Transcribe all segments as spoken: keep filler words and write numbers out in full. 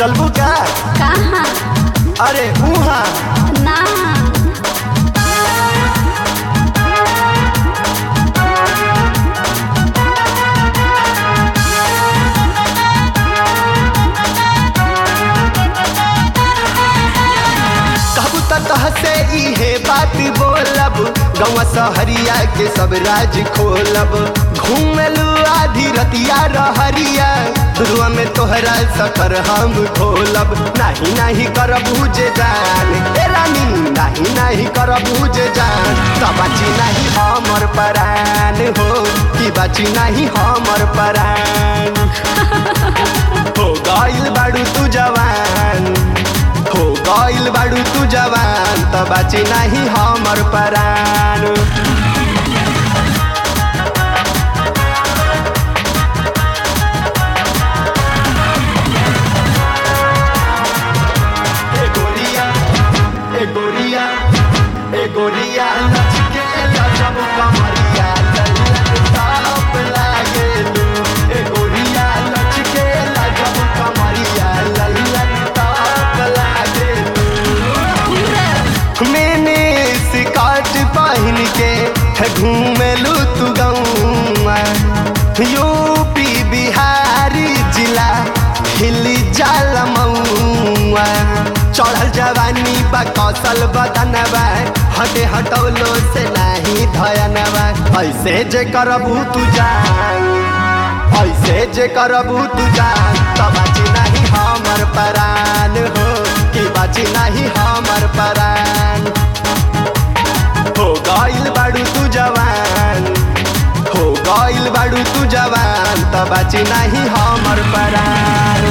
चलबू का? कहाँ? अरे उहाँ ना से इहे बात बोलब गौवा सहरिया के सब राज खोलब घूमलू आधी रतिया रहरिया दुआ में तोहरा सकर हम खोलब नहीं नहीं करबू जे जान ए रानी नहीं नहीं करबू जे जान त बाची नहीं हमर परान हो कि बाची नहीं हमर परान हो गइल बाड़ू तू जवान हो गइल बाड़ू तू जवान त बाची नहीं हमर परान ए गोरिया ए गोरिया ए गोरिया लचके लचब कमरिया ताप लागे लू ए गोरिया लचके लचब कमरिया लल्लन ताप लागे मैंने स्कर्ट पहन के घूमेलू तू गौवा यूपी बिहारी जिला हिल जाल मऊआ चढ़ल जवानी बा कौशल बदनवा हटे हटौलो से नहीं धयनवा ऐसे जे करबू तू जान ऐसे जे करबू तू जान त बाची नहीं हमर परान हो कि बाची नहीं हमर परान हो गइल बाड़ू तू जवान हो गइल बाड़ू तू जवान त बाची नहीं हमर परान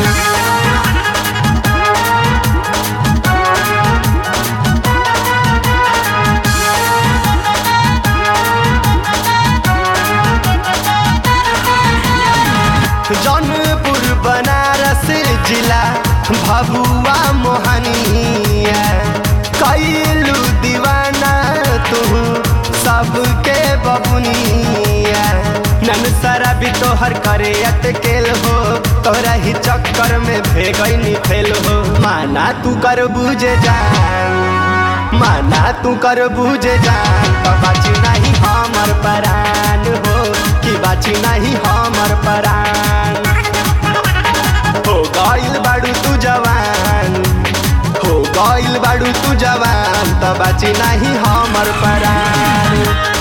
जौनपुर बनारस जिला भभुआ मोहनिया कैलू दीवाना तू सबके बबुनिया नन सारा भी तोहर करे अटकेल हो तोरा ही चक्कर में भेगनी फेल हो माना तू कर बुझे जान माना तू कर बुझे जान तो बाची नहीं हमर परान हो कि बाची नहीं हमर परान हो गइल बाड़ू तू जवान हो गइल बाड़ू तू जवान त बाची नहीं हमर परान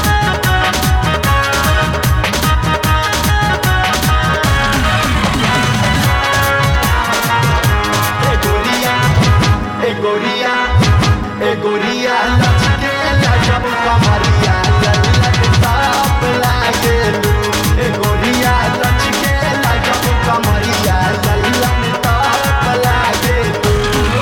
ए गोरिया ए गोरिया ए गोरिया लचके लचब कमरिया लल्लन ताप लागे लू ए गोरिया लचके लचब कमरिया लल्लन ताप लागे लू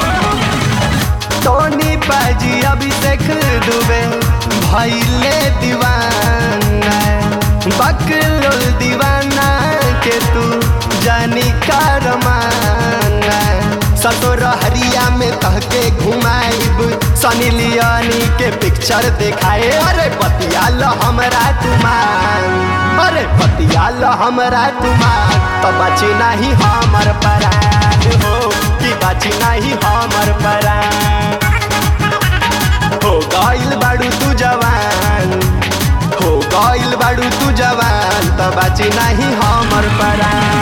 टोनी पाजी अभिषेक दुबे भइले दीवाना बकलोल दीवाना के तू जानी करमाना सतोर हरिया में तहके घुमाइब सनी लियोनी के पिक्चर दिखाए अरे बतियाल हमरा तुमान अरे बतियाल हमरा तुमान तो बाची नहीं हमर परान हो कि बाची नहीं हमर परान हो गइल बाड़ू तू जवान हो गइल बाड़ू तू जवान तो बाची नहीं हमर परान।